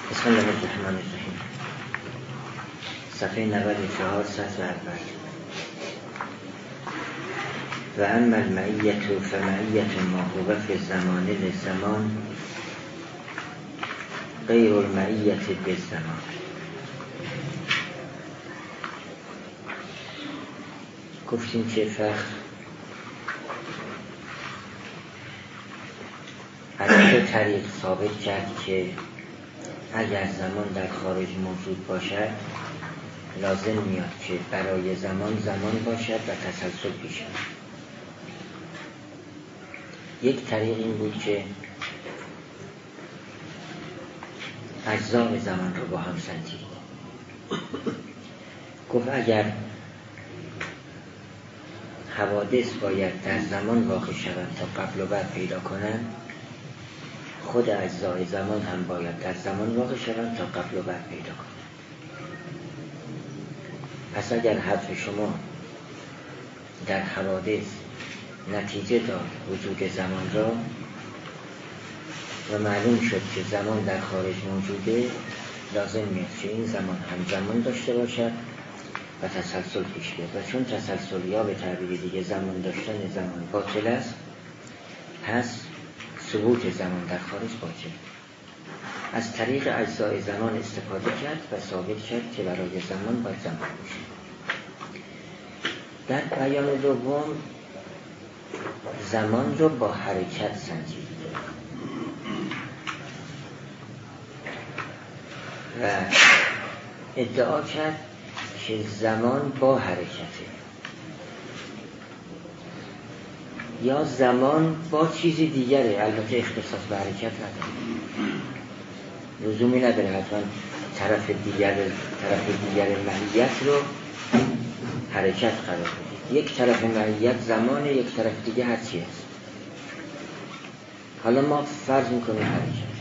بسم الله الرحمن الرحیم. صفحه 94 سطر اول. و اما المعیت فمعیت ما هو فی الزمان للزمان غیر المعیت بالزمان. گفتیم که فخر از دو طریق ثابت کرد که اگر زمان در خارج موجود باشد لازم میاد که برای زمان باشد و تسلسل پیش بیاد. یک طریق این بود که اجزای زمان رو با هم سنجید. گفت اگر حوادث باید در زمان واقع شوند تا قبل و بعد پیدا کنند، خود اجزای زمان هم باید در زمان واقع شوند تا قبل و بعد پیدا کنند. پس اگر حرف شما در حوادث نتیجه داد وجود زمان را و معلوم شد که زمان در خارج موجوده، لازم میاد که این زمان هم زمان داشته باشد و تسلسل پیش بیاد. و چون تسلسل یا به تعبیر دیگه زمان داشتن زمان باطل است، پس ثبوت زمان در خارج باطل. از طریق اجزای زمان استفاده کرد و ثابت کرد که برای زمان باید زمان باشه. در بیان دوم زمان رو با حرکت سنجید و ادعا کرد که زمان با حرکته یا زمان با چیزی دیگره. البته اختصاص به حرکت نداره، لزومی نداره حتما طرف دیگر معیت رو حرکت قرار بدید. یک طرف معیت زمانه، یک طرف دیگه هر چی هست. حالا ما فرض میکنیم حرکت.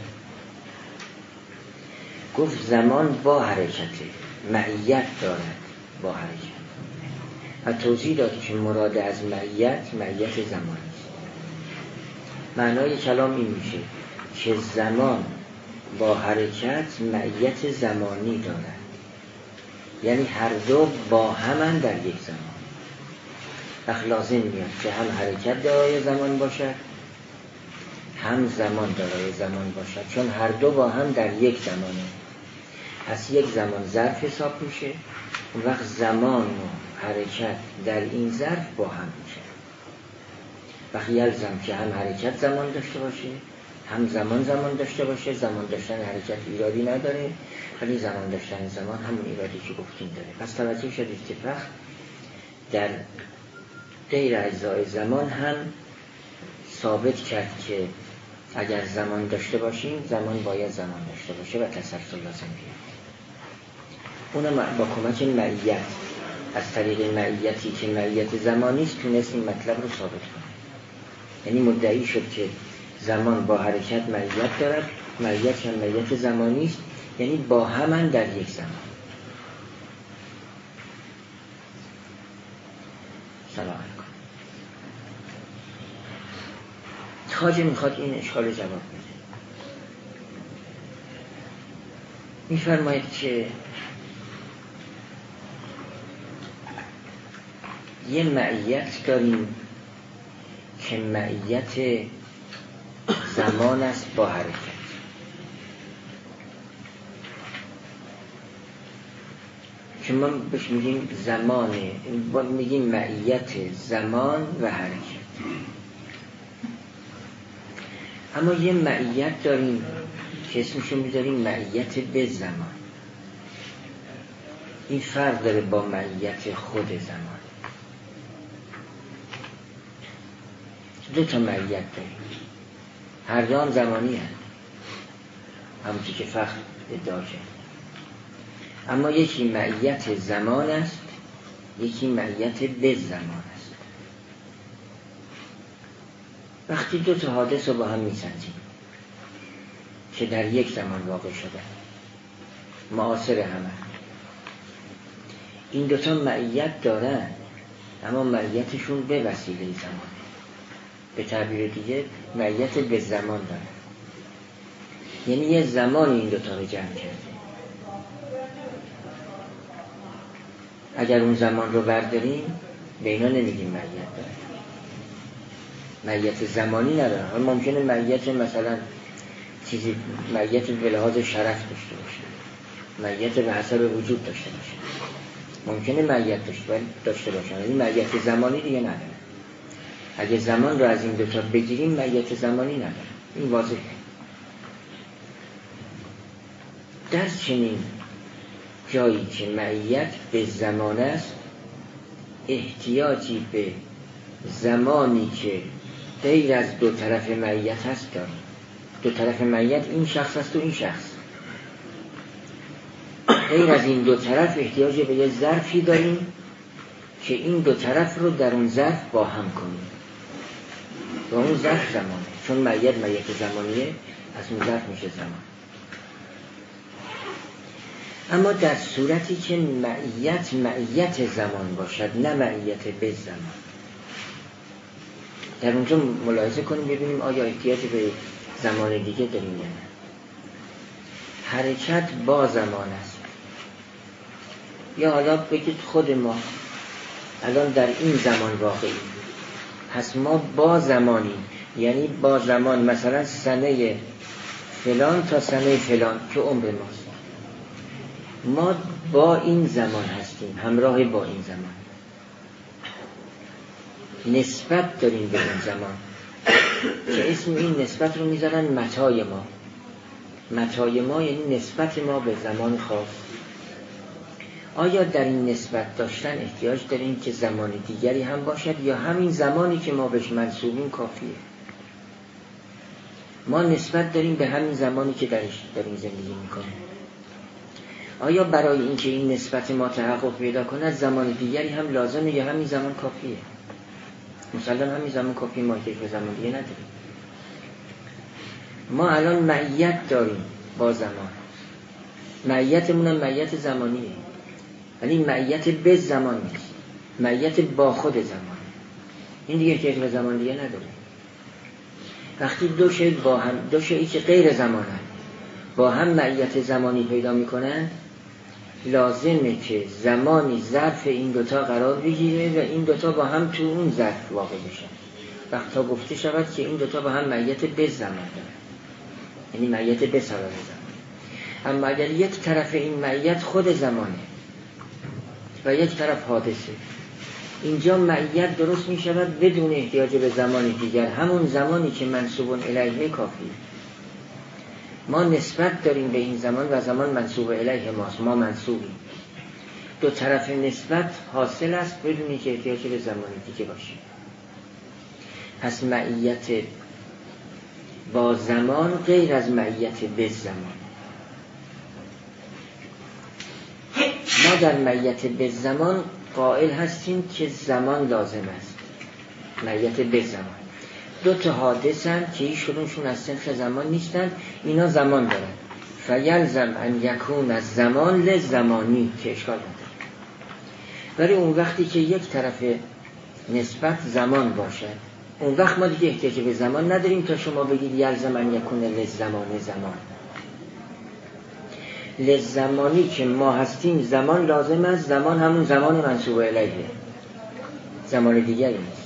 گفت زمان با حرکته، معیت دارد با حرکت. و توضیح داد که مراد از معیت زمان است. معنای کلام این میشه که زمان با حرکت معیت زمانی دارد، یعنی هر دو با همن در یک زمان. وقت لازم میاد که هم حرکت دارای زمان باشد هم زمان دارای زمان باشد، چون هر دو با هم در یک زمانه. پس یک زمان ظرف حساب میشه، اون وقت زمان و حرکت در این ظرف با هم میشه. وقت یلزم که هم حرکت زمان داشته باشه هم زمان داشته باشه. زمان داشتن حرکت ایرادی نداره، ولی زمان داشتن زمان همون ایرادی که گفتیم داره. پس توجه شدید که فقط در غیر اجزای زمان هم ثابت کرد که اگر زمان داشته باشیم زمان باید زمان داشته باشه و تسلسل لازم بیاد. اونم با کمک معیت، از طریق معیتی که معیت زمانی است تونست این مطلب رو ثابت کنه. یعنی مدعی شد که زمان با حرکت معیت دارد، معیت هم معیت زمانی است، یعنی با همن در یک زمان. سلام علیکم. خواجه میخواد این اشکال جواب بده. میفرماید که یه معیت داریم که معیت زمان است با حرکت. که ما بهش میگیم زمانه، میگیم معیت زمان و حرکت. اما یه معیت داریم که اسمشو میذاریم معیت به زمان. این فرق داره با معیت خود زمان. دو تا معیت داریم، هر دو هم زمانی هست، همونطور که فخر ادعا کرد. اما یکی معیت زمان است، یکی معیت به زمان است. وقتی دو تا حادث رو با هم میسنجیم که در یک زمان واقع شده، معاصر همه، این دوتا معیت دارن اما معیتشون به وسیله زمان، به تعبیر دیگه معیت به زمان دارن. یعنی یه زمانی این دوتا رو جمع کرده. اگر اون زمان رو برداریم به اینا نمیگیم معیت داره، معیت زمانی نداره. حالا ممکنه معیت مثلا چیزی معیت به لحاظ شرف داشته باشه، معیت به حسب وجود داشته باشه، ممکنه معیت داشته باشه، این معیت زمانی دیگه نداره. اگه زمان رو از این دوتا بگیریم معیت زمانی نداره، این واضحه. در چنین جایی که معیت به زمان است، احتیاجی به زمانی که غیر از دو طرف معیت هست داریم. دو طرف معیت این شخص است و این شخص. غیر از این دو طرف احتیاج به یه ظرفی داریم که این دو طرف رو در اون ظرف با هم کنیم و اون ظرف زمانه. چون معیت زمانیه، پس اون ظرف میشه زمان. اما در صورتی که معیت زمان باشد، نه معیت به زمان، در اونجا ملاحظه کنیم ببینیم آیا احتیاج به زمان دیگه داریم یا نه. حرکت با زمان است، یا حالا بگید خود ما الان در این زمان واقعی، پس ما با زمانیم، یعنی با زمان مثلا سنه فلان تا سنه فلان که عمر ماست، ما با این زمان هستیم، همراه با این زمان، نسبت داریم به این زمان که اسم این نسبت رو میذارن متای ما. متای ما یعنی نسبت ما به زمان خاص. آیا در این نسبت داشتن احتیاج داریم که زمان دیگری هم باشد یا همین زمانی که ما بهش منسوبیم کافیه؟ ما نسبت داریم به همین زمانی که درش داریم زندگی میکنیم. آیا برای اینکه این نسبت ما تحقق پیدا کند زمان دیگری هم لازمه یا همین زمان کافیه؟ مثلا همین زمان کافیه، ما که زمان دیگه نداریم. ما الان معیت داریم با زمان، معیتمون هم معیت زمانیه، ولی معیت به زمان نیست، معیت با خود زمان. این دیگه احتیاج به زمان دیگه نداره. وقتی دو شیئی که غیر زمانن با هم معیت زمانی پیدا میکنن، لازمه که زمانی ظرف این دوتا قرار بگیره و این دوتا با هم تو اون ظرف واقع بشن. وقتا گفته شود که این دوتا با هم معیت به زمان دارن، یعنی معیت به سبب زمان. اما اگر یک طرف این معیت خود زمانه و یک طرف حادثه، اینجا معیت درست می شود بدون احتیاج به زمان دیگر، همون زمانی که منسوب الیه کافیه. ما نسبت داریم به این زمان و زمان منسوب الیه ماست، ما منسوبیم. دو طرف نسبت حاصل است بدون که احتیاج به زمان دیگه باشه. پس معیت با زمان غیر از معیت به زمان. ما در معیت به زمان قائل هستیم که زمان لازم است. معیت به زمان دو تا حادثن که هیچ کدومشون از صنف زمان نیستن، اینا زمان دارن. فیلزم ان یکون از زمان لزمانی، که اشکال نداره. ولی اون وقتی که یک طرف نسبت زمان باشد، اون وقت ما دیگه احتیاج به زمان نداریم تا شما بگید یلزم ان یکون لزمان زمان. لزمانی که ما هستیم زمان لازم است، زمان همون زمان منسوب الیه، زمان دیگری نیست.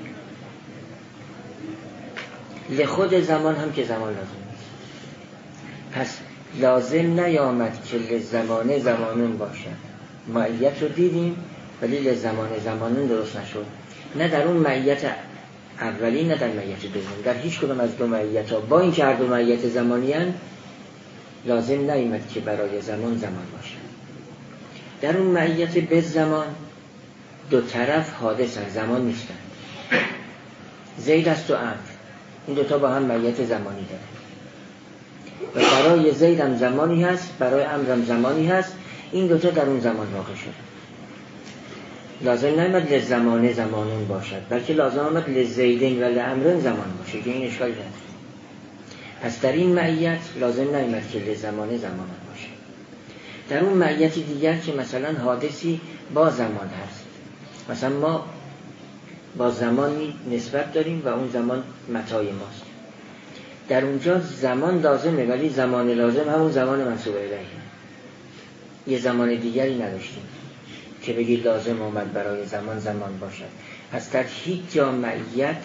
لخود زمان هم که زمان لازم نیست. پس لازم نیامد که لزمانه زمانون باشد. معیت رو دیدیم ولی لزمانه زمانون درست نشد، نه در اون معیت اولی نه در معیت دوم. در هیچ کدوم از دو معیت ها با این که هر دو معیت زمانی هستند لازم نیامد که برای زمان باشه. در اون معیت به زمان دو طرف حادثن، زمان نیستن. زید است و امر، این دوتا با هم معیت زمانی داره و برای زید هم زمانی هست، برای امر هم زمانی هست. این دوتا در اون زمان واقع شد. لازم نیامد لزمانه زمانون باشد، بلکه لازم آمد لزیدین و لامرن زمان باشه که این اشکالی نداره. پس در این معیت لازم نیامد که لزمانه زمان باشه. در اون معیت دیگر که مثلا حادثی با زمان هست، مثلا ما با زمانی نسبت داریم و اون زمان متای ماست، در اونجا زمان لازمه، ولی زمان لازم همون زمان منصوب الیه. یه زمان دیگری نداشتیم که بگی لازم آمد برای زمان باشد. پس در هیچ جا معیت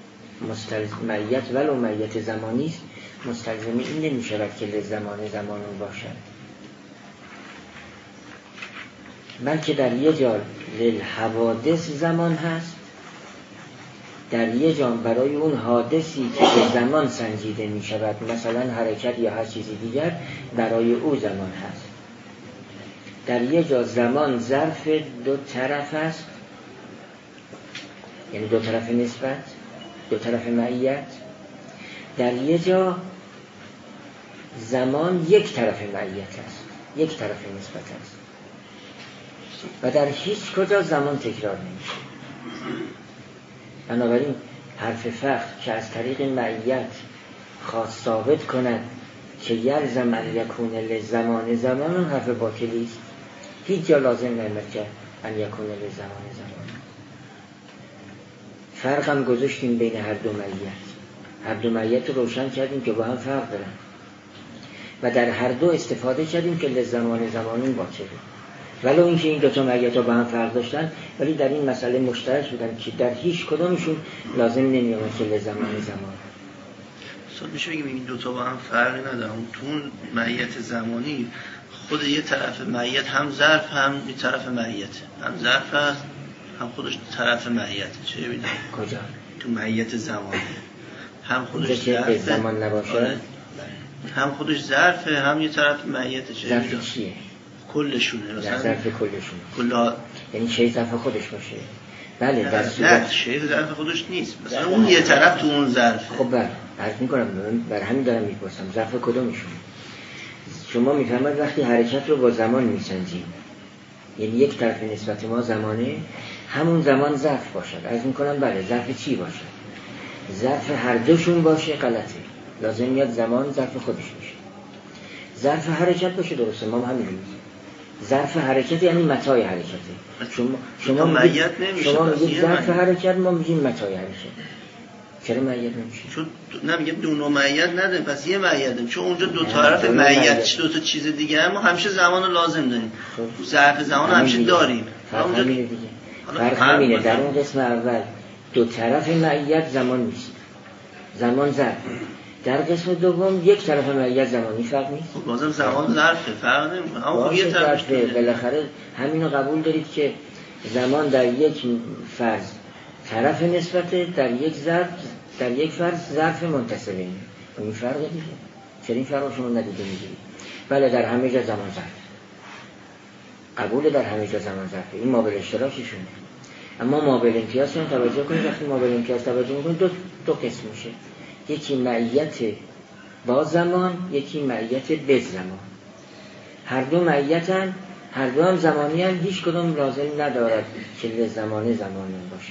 ولو معیت زمانی است مستلزم این نمی شود که لزمان باشد، بلکه در یه جا للحوادث زمان هست، در یه جا برای اون حادثی که به زمان سنجیده می شود، مثلا حرکت یا هر چیزی دیگر، برای او زمان هست. در یه جا زمان ظرف دو طرف است، یعنی دو طرف نسبت، دو طرف معیت. در یه جا زمان یک طرف معیت است، یک طرف نسبت است و در هیچ کجا زمان تکرار نمیشه. بنابراین حرف فخر که از طریق معیت خواست ثابت کند که یلزم ان یکون لزمان حرف باطلی است. هیچ جا لازم نمید که ان یکون لزمان. فرق هم گذاشتیم بین هر دو معیت. هر دو معیت رو روشن کردیم که با هم فرق دارن و در هر دو استفاده کردیم که لزمان باطله. ولو اینکه این دوتا معیت ها با هم فرق داشتن، ولی در این مسئله مشترک بودن که در هیچ کدامشون لازم نمی‌آمد که لزمان. اصلا میشه بگیم این دوتا با هم فرقی ندارن. تو اون معیت زمانی خود یه طرف معیت هم ظرف هم یه طرف معیت، هم ظرف هست هم خودش طرف معیت. چه می‌دونی کجا؟ تو معیت زمانی هم خودش ظرف زمان نباشه، هم خودش ظرفه هم یه طرف معیت. چه ظرف چیه؟ کلشونه، مثلا ظرف کلشونه کلا، یعنی چه ظرف خودش باشه. بله در نه شیء ظرف خودش نیست، مثلا اون یه طرف تو اون ظرفه. خب عرض می‌کنم بر همین دارم می‌پرسم ظرف کدومشون. شما می‌فرمایید وقتی حرکت رو با زمان می‌سنجیم، یعنی یک طرف نسبت ما زمانه، همون زمان ظرف باشد. عرض می‌کنم بله ظرف چی باشه؟ ظرف هر دوشون باشه غلطه، لازم میاد زمان ظرف خودش باشه. ظرف حرکت باشه درسته، ما هم همین میگیم. ظرف حرکت یعنی متای حرکته. شما میگید ظرف حرکت، ما میگیم متای حرکت. چرا معیت نمیشه؟ چون نمیگم دو نوع معیت نداریم، پس یه معیت، چون اونجا دو طرف معیت، دو تا چیز دیگه هم، ما همیشه زمان رو لازم داریم. ظرف زمان همیشه داریم. اونجا دیگه فرق همینه. در اون قسم اول دو طرف معیت زمان نیست، زمان ظرف. در قسم دوم یک طرف معیت زمانی فرق نیست. بازم زمان ظرفه، فرق نمیکنه. اما خب یه طرف بالاخره همینو قبول دارید که زمان در یک فرض طرف نسبت، در یک فرض ظرف منتصبه. این فرق دیگه. چرا این فرق شما ندیده میگیرید؟ بله در همه جا زمان ظرف. قبول در همه جا زمان ظرفه. این مابل اشتراکشونه. اما مابل امتیاز رو توجه کنید. وقتی مابل امتیاز توجه میکنید دو قسم میشه. یکی معیت با زمان، یکی معیت به زمان. هر دو معیتن، هر دو هم زمانی هم، هیچ کدوم لازم ندارد که لزمان باشه.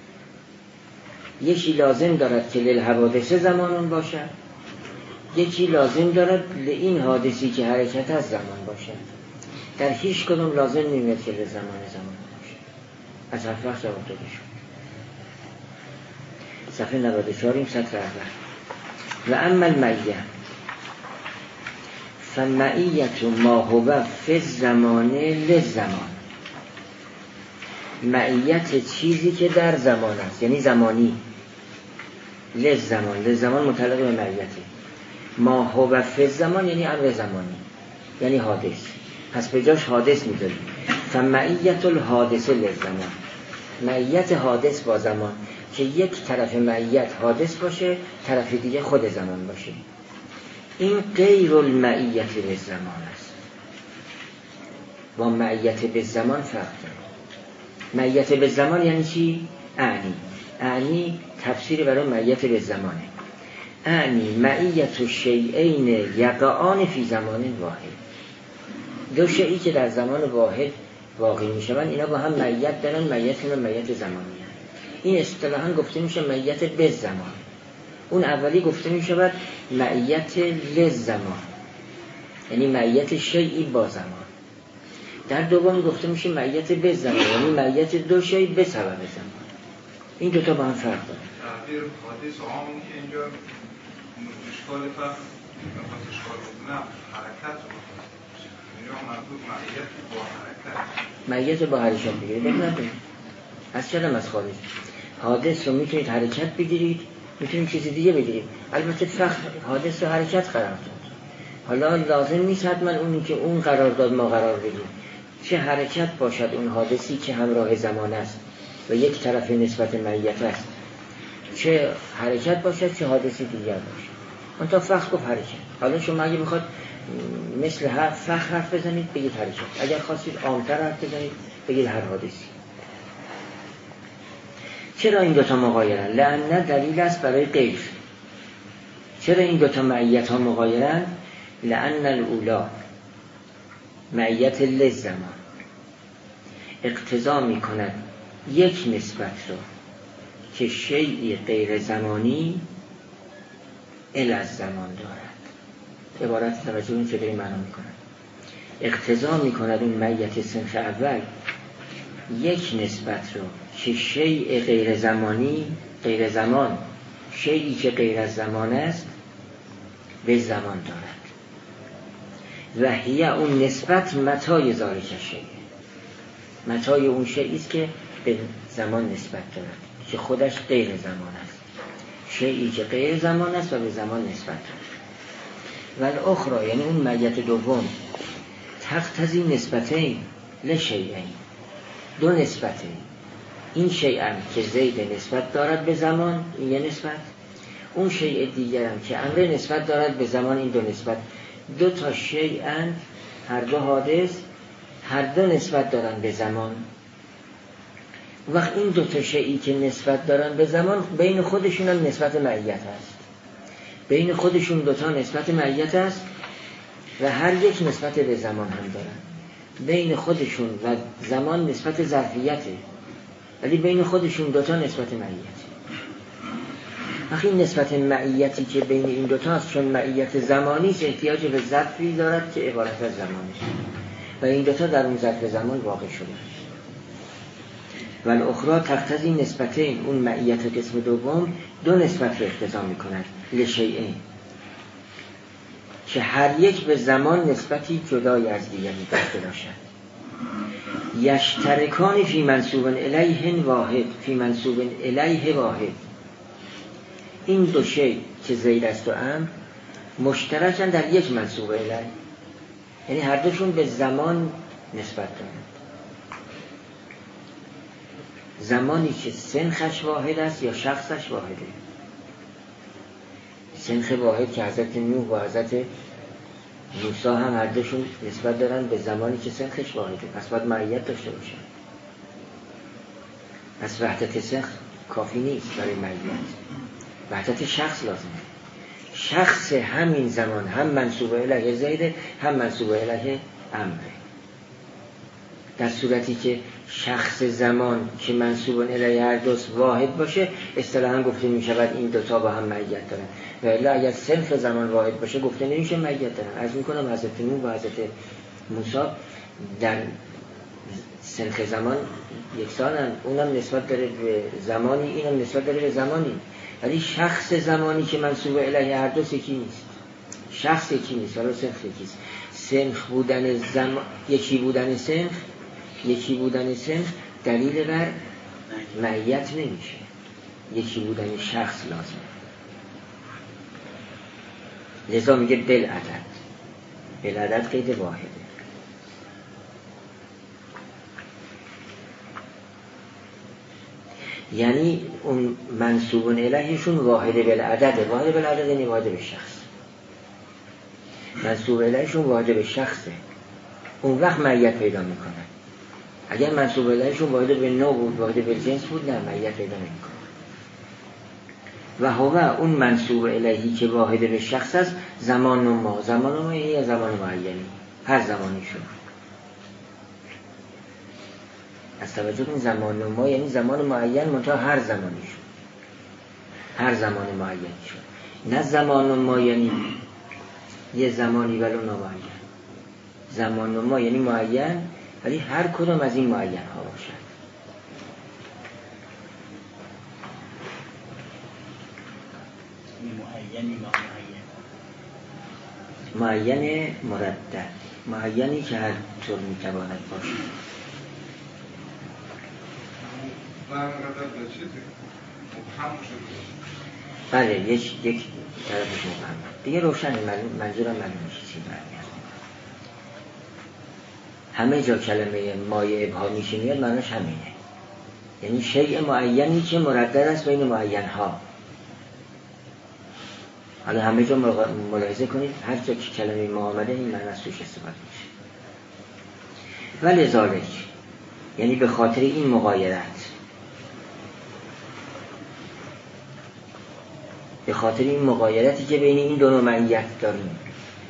یکی لازم دارد که للحوادث زمان باشه، یکی لازم دارد لئین حادثی که حرکت از زمان باشه. در هیچ کدوم لازم نمیاد که لزمان باشه. از حرف جواب داده شد. صفحه 94 این سطر اول. و اما المعیه فمعیت ما هو فی الزمان للزمان. معیت چیزی که در زمان است، یعنی زمانی. للزمان متعلق به معیته. ما هو فی الزمان یعنی امر زمانی، یعنی حادث. پس به جاش حادث میذاریم. فمعیت الحادث للزمان، معیت حادث با زمان، که یک طرف معیت حادث باشه، طرف دیگه خود زمان باشه. این غیر المعیت به زمان است. با معیت به زمان فرق داره. معیت به زمان یعنی چی؟ اعنی تفسیر برای معیت به زمانه. اعنی معیت شیئین یقعان فی زمان واحد. دو شیئی که در زمان واحد واقع میشن، اینا با هم معیت دارن. معیتشون معیت زمانی. این اصطلاحاً گفته میشه معیت به زمان. اون اولی گفته میشه معیت لزمان، یعنی معیت شیئی با زمان. در دوم گفته میشه معیت به زمان، یعنی معیت دو شیء به سبب زمان. این دوتا با هم فرق داره. تعبیر حادث عام که اینجا اشکال فرق اشکال نه حرکت یا مربوط معیت با حرکت بگیرید بگید از چرا از خارج حادث رو میتونید حرکت بگیرید، میتونید چیز دیگه بگیرید. البته فقط حادث رو حرکت قرار داد. حالا لازم نیست حتما اونی که اون قرار داد ما قرار بدیم. چه حرکت باشد اون حادثی که همراه زمان است و یک طرف نسبت معیت است، چه حرکت باشد چه حادثی دیگر باشد. اون تا فقط گفت حرکت. حالا شما اگه بخواد مثل فقط حرف بزنید بگید حرکت، اگر خواستید عام‌تر حرف بزنید بگید هر حادثی. چرا این دوتا مغایرن؟ لأن دلیل است برای غیر. چرا این دوتا معیت ها مغایرن؟ لأن الاولا معیت لزمان اقتضا می کند یک نسبت رو که شیئی غیر زمانی الی از زمان دارد. عبارت توجه این چطوری معنا می کند؟ اقتضا می کند اون معیت صنف اول یک نسبت رو که شیء غیر زمانی، غیر زمان، شیئی که غیر از زمان است به زمان دارد. و هی اون نسبت متای ذالک شیء، متای اون شیئی است که به زمان نسبت دارد که خودش غیر زمان است، شیئی که غیر زمان است و به زمان نسبت دارد. و الاخری یعنی اون معیت دوم تقتضی نسبتین لشیئین، دو نسبته. این شیء هم که زید نسبت دارد به زمان، این یه نسبت. اون شیء دیگر هم که امر نسبت دارد به زمان، این دو نسبت. دو تا شیء هر دو حادث، هر دو نسبت دارن به زمان. وقت این دو تا شیئی که نسبت دارن به زمان بین خودشون هم نسبت معیت هست، بین خودشون دو تا نسبت معیت هست و هر یک نسبت به زمان هم دارن. بین خودشون و زمان نسبت ظرفیته، ولی بین خودشون دوتا نسبت معیته. وقتی این نسبت معیتی که بین این دوتا است چون معیت زمانی است احتیاج به ظرفی دارد که عبارت از زمانه و این دوتا در اون ظرف زمان واقع شده. و الاخری تقتضی نسبتین، اون معیت قسم دوم دو نسبت رو اقتضا می کند لشیئین که هر یک به زمان نسبتی جدای از دیگری داشته باشد. یشترکان فی منصوب الیه واحد، فی منصوب الیه واحد. این دو شی که زید است و امر مشترکن در یک منصوب الیه، یعنی هر دوشون به زمان نسبت دارند. زمانی که سنخش واحد است یا شخصش واحده. سنخ واحد که حضرت نوح و حضرت موسی هم هر دوشون نسبت دارن به زمانی که سنخش واحده، پس باید معیت داشته باشن. پس وحدت سنخ کافی نیست برای معیت، وحدت شخص لازمه. شخص همین زمان هم منصوب الیه زیده هم منصوب الیه امره. در صورتی که شخص زمان که منصوب الیه هر دوست واحد باشه اصطلاحاً گفته می شود این دوتا با هم معیت دارن، و الا اگر صنف زمان واحد باشه گفته نمیشه معیت دارن. عرض میکنم حضرت نوح و حضرت موسی در صنف زمان یکسانن، اونم نسبت داره به زمانی اینم نسبت داره به زمانی، ولی شخص زمانی که منصوب الیه هر دوست یکی نیست. شخص یکی نیست ولی صنف یکیست. صنف بودن زمان، یکی بودن صنف، یکی بودن صنف دلیل بر معیت نمیشه. یکی بودن شخص لازم. لذا میگه بالعدد. بالعدد قید واحده. یعنی اون منصوبون الیهشون واحده بالعدد. واحده بالعدد یعنی واحده به شخص. منصوب الیهشون واحده به شخصه. اون وقت معیت پیدا میکنه. اگر منصوب الیهشون واحده به نوع بود، واحده به جنس بود، نه معیت پیدا نمیکنه. و هو اون منصوب الیهی که واحده به شخص است زمان و ما. زمان و ما یعنی زمان معینی، هر زمانی شد. از توجه این زمان و ما یعنی زمان معین منتها هر زمانی شد، هر زمان معین شد. نه زمان و ما یعنی یه زمانی ولو نامعین. زمان و ما یعنی معین ولی هر کدام از این معین ها باشد. این معین مردد، معینی که هر طور میتواند باشه. بله یک طرفش مبهم دیگه روشنه، منظورم معلوم میشه چی برمیاد. همه جا کلمه مایه ابهامیش میاد معناش همینه، یعنی شیء معینی که مردد است بین معین ها. حالا همه جا ملاحظه کنید هر جا که کلمه ما آمده این معنی از توش استفاده میشه. ولذالک یعنی به خاطر این مغایرت، به خاطر این مغایرتی که بین این دو نوع معیت داریم،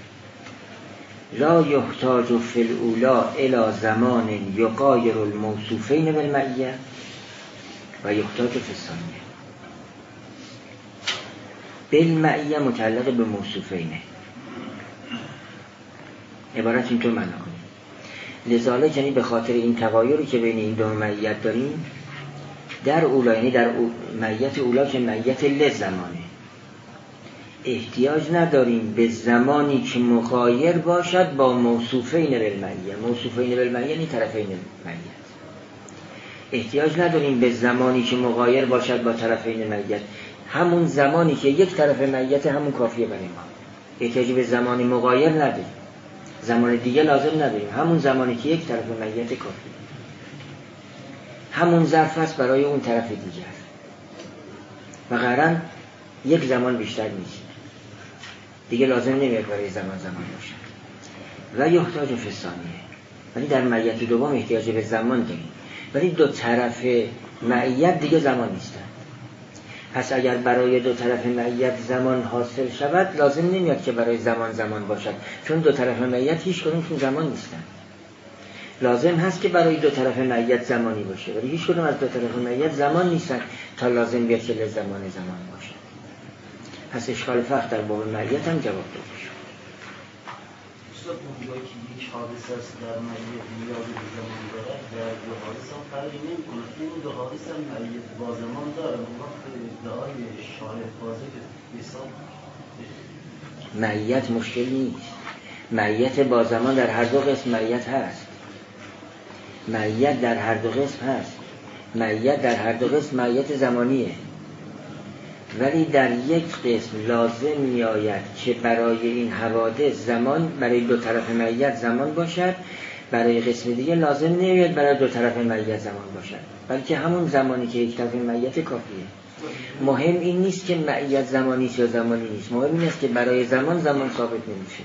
لا یحتاج فی الاولی الی زمان یغایر الموصوفین بالمعیه و یحتاج فی الثانیه. بالمعیه متعلق به موصوفینه، عبارت اینطور معنا کنیم. لذالک یعنی به خاطر این تغایری که بین این دو معیت داریم در اولا، یعنی در معیت اولا که معیت لزمانه، احتیاج نداریم به زمانی که مغایر باشد با موصوفین بالمعیه. موصوفین بالمعیه یعنی طرفین معیت. احتیاج نداریم به زمانی که مغایر باشد با طرفین معیت، همون زمانی که یک طرف معیت همون کافیه برای ما. احتیاج به زمانی مغایر نداریم، زمان دیگه لازم نداریم، همون زمانی که یک طرف معیت کافیه، همون ظرف است برای اون طرف دیگر و قرن یک زمان بیشتر نیست، دیگه لازم نمیاد برای زمان باشه. و یحتاج فی الثانیه، ولی در معیت دوم احتیاج به زمان داریم، ولی دو طرف معیت دیگه زمان نیستن. پس اگر برای دو طرف معیت زمان حاصل شود لازم نمیاد که برای زمان باشد، چون دو طرف معیت هیچ کدومشون زمان نیستن. لازم هست که برای دو طرف معیت زمانی باشه، ولی هیچ کدوم از دو طرف معیت زمان نیستن تا لازم بیاد که زمان باشه. پس اشکال فرق در باب معیت هم جواب داده شد. استاد اونجایی که یک حادثه است در معیت نیاز به زمان دارد، در دو حادثه هم فرقی نمی‌کنه. این دو حادثه هم معیت با زمان داره. وقت ادعای شارح واضح حساب معیت مشکل نیست. معیت با زمان در هر دو قسم معیت هست. معیت در هر دو قسم هست. معیت در هر دو قسم معیت زمانیه، ولی در یک قسم لازم می آید که برای این حوادث زمان، برای دو طرف معیت زمان باشد، برای قسم دیگه لازم نمیاد برای دو طرف معیت زمان باشد، بلکه همون زمانی که یک طرف معیت کافیه. مهم این نیست که معیت زمانی است یا زمانی نیست، مهم این است که برای زمان ثابت نمیشه.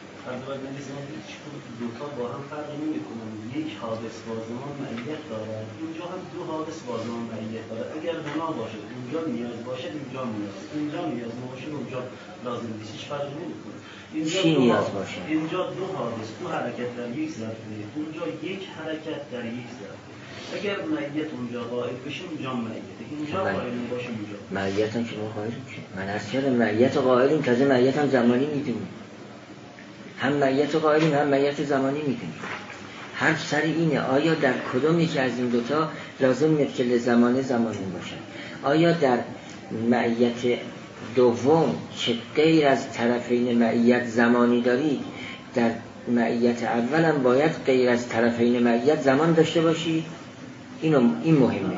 دوتا با هم فرق نمی‌کنن. یک حادث با زمان معیت دارد، اینجا هم دو حادث با زمان معیت دارد. اگر بنا باشه اونجا نیاز باشه اینجا نیاز، اینجا نیاز باشه اونجا لازم نیست، هیچ فرقی نمی‌کنه. چی نیاز باشه؟ اینجا دو حادث، دو حرکت در یک ظرفه، اونجا یک حرکت در یک ظرفه. اگر معیت اونجا قائل بشه اونجا معیته، اینجا قائل باشه اونجا معیت هم شما قائل میشه. من از چرا معیت قائلیم، تازه معیت هم زمانی میدونیم، هم معیت قائلیم هم معیت زمانی میدونیم. هر سر اینه آیا در کدوم یکی از این دوتا لازم نیست که زمانی باشد؟ آیا در معیت دوم که غیر از طرفین معیت زمانی دارید، در معیت اول هم باید غیر از طرفین معیت زمان داشته باشید؟ این مهمه. این معیتی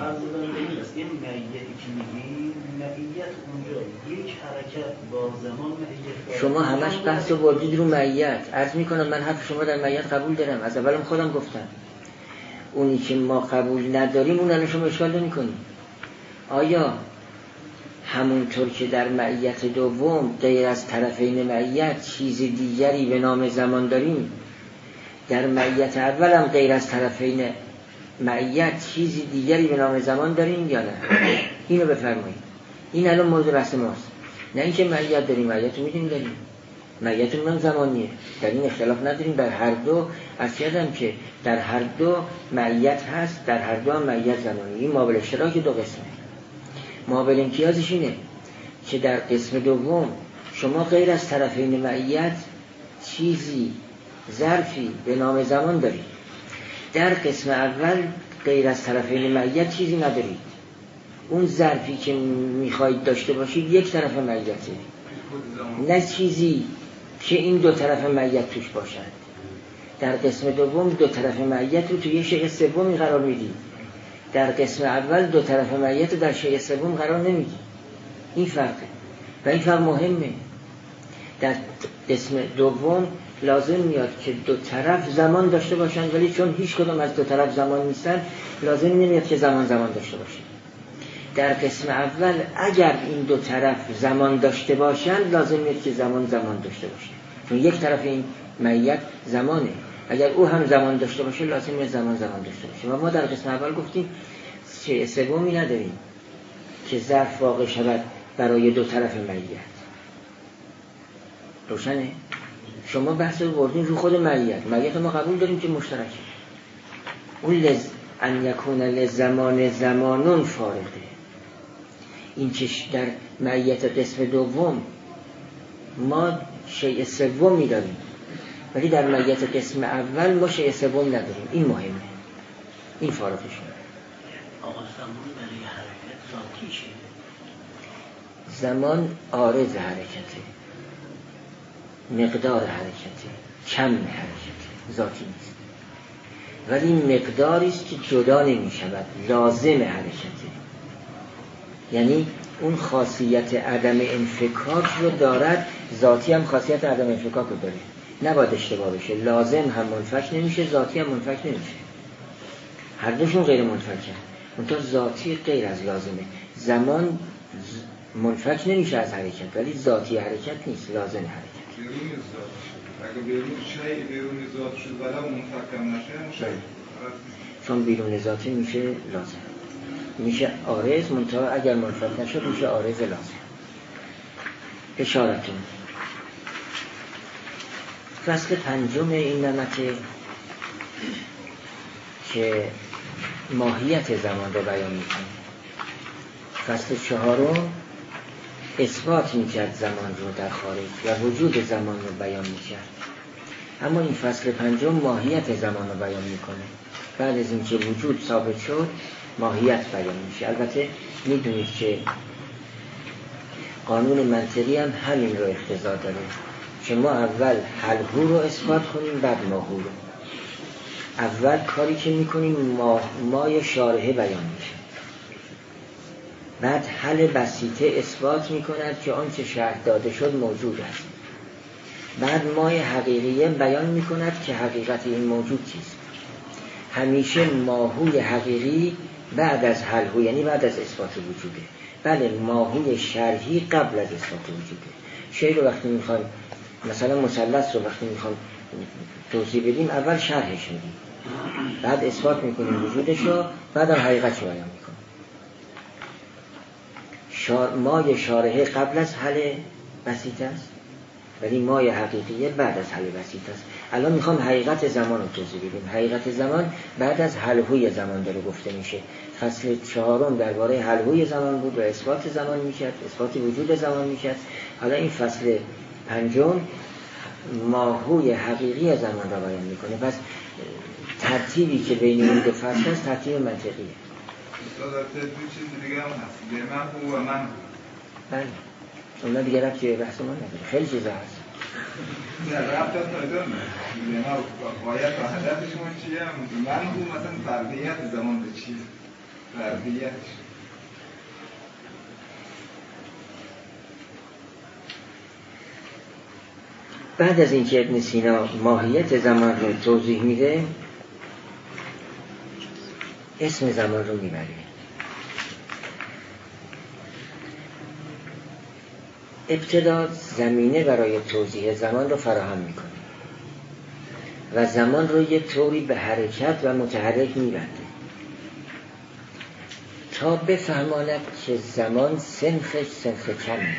که میگیم معیت اونجا یک حرکت با زمان معیت. شما همش بحث رو بردید رو معیت. عرض میکنم من حرف شما در معیت قبول دارم، از اولم خودم گفتم. اونی که ما قبول نداریم اون الان شما اشکال نمی‌کنید. آیا همونطور که در معیت دوم غیر از طرفین معیت چیز دیگری به نام زمان داریم، در معیت اول هم غیر از طرفین معیت چیزی دیگری به نام زمان داریم یا نه؟ اینو بفرمایید. این الان موضوع بحث ماست. نه اینکه معیت داریم، معیت رو میدونیم داریم، معیت من زمانیه، در این اختلاف نداریم. در هر دو از یادم که در هر دو معیت هست، در هر دو هم معیت زمانی. این مابل اشتراک دو قسمه. مابل امتیازش اینه که در قسم دوم شما غیر از طرفین معیت چیزی، ظرفی به نام زمان دارید. در قسم اول غیر از طرفین معیت چیزی ندارید. اون ظرفی که میخواید داشته باشید یک طرف معیته، نه چیزی که این دو طرف معیت توش باشد. در قسم دوم دو طرف معیت رو توی یه شیء سومی قرار میدی، در قسم اول دو طرف معیت رو در شیء سوم قرار نمیدی. این فرقه و این فرق مهمه. در قسم دوم لازم میاد که دو طرف زمان داشته باشن، ولی چون هیچ کدوم از دو طرف زمان نیستن لازم نمیاد که زمان داشته باشه. در قسم اول اگر این دو طرف زمان داشته باشن لازم میاد که زمان داشته باشه، چون یک طرف این معیت زمانه. اگر او هم زمان داشته باشه لازم میاد زمان داشته باشه. و ما در قسم اول گفتیم شیء سومی نداریم که ظرف واقع شود برای دو طرف معیت. روشنه؟ شما بحث رو بردین رو خود معیت ما قبول داریم که مشترکه. اون ان یکون لزمان زمانون فارغه. این که در معیت قسم دوم ما شیء سومی داریم، ولی در معیت قسم اول ما شیء سوم نداریم. این مهمه، این فارغه شده. آقا زمان برای حرکت ذاتیشه. زمان عارض حرکته، مقدار حرکته، کم حرکته، ذاتی نیست. ولی مقداری است که جدا نمی شود، لازم حرکته. یعنی اون خاصیت عدم انفکاک رو دارد، ذاتی هم خاصیت عدم انفکاک رو داره. نباید اشتباه بشه، لازم هم منفک نمیشه، ذاتی هم منفک نمیشه. هر دوشون غیر منفکه. منتها ذاتی غیر از لازمه. زمان منفک نمیشه از حرکت، ولی ذاتی حرکت نیست، لازم حرکت. بیرون ذات. اگه بیرون ذات شد ولی منفک هم نشه چون بیرون ذاتی میشه لازم، میشه عارض. منتها اگر منفک نشد میشه عارض لازم. اشارتون فصل پنجم این نمطه که ماهیت زمان رو بیان میکنه. فصل چهارم اثبات میکرد زمان رو در خارج و وجود زمان رو بیان میکرد. اما این فصل پنجم ماهیت زمان رو بیان میکنه. بعد از اینکه وجود ثابت شد ماهیت بیان میشه. البته میدونید که قانون منطقی هم همین رو اقتضا داره که ما اول حلهو رو اثبات کنیم بعد ماهو رو. اول کاری که میکنیم مای شارحه بیان میشه، بعد حل بسیطه اثبات میکند که آنچه شرح داده شد موجود است، بعد مای حقیقیه بیان میکند که حقیقت این موجود چیست. همیشه ماهوی حقیقی بعد از حلهو، یعنی بعد از اثبات وجوده. بله ماهوی شرحی قبل از اثبات وجوده. شیء رو وقتی میخوایم، مثلا مثلث رو وقتی میخوایم توضیح بدیم اول شرحش میدیم، بعد اثبات میکنیم وجودش رو، بعد هم حقیقتش رو بیان میکنیم. مای شارحه قبل از حل بسیط است، ولی مای حقیقیه بعد از حل بسیط است. الان میخوام حقیقت زمان رو توضیح بدیم. حقیقت زمان بعد از حلهوی زمان داره گفته میشه. فصل چهارم درباره حلهوی زمان بود و اثبات زمان میکرد، اثبات وجود زمان میکرد. حالا این فصل پنجم ماهوی حقیقی زمان را بیان میکنه. پس ترتیبی که بین این دو فصل است ترتیب منطقیه. دو چیز دیگه هم هست، من و من. بله اونا دیگه رفت که بحث ما نداره، خیلی چیزا هست. نه رفت تا نداره. باید تا هدف شما چیه؟ من او مثلا فردیت زمان به چیز؟ فردیت بعد از اینکه ابن سینا ماهیت زمان رو توضیح میده، اسم زمان رو میبره. ابتدا زمینه برای توضیح زمان رو فراهم میکنه و زمان رو یه طوری به حرکت و متحرک میبنده تا بفهماند که زمان سنخش سنخ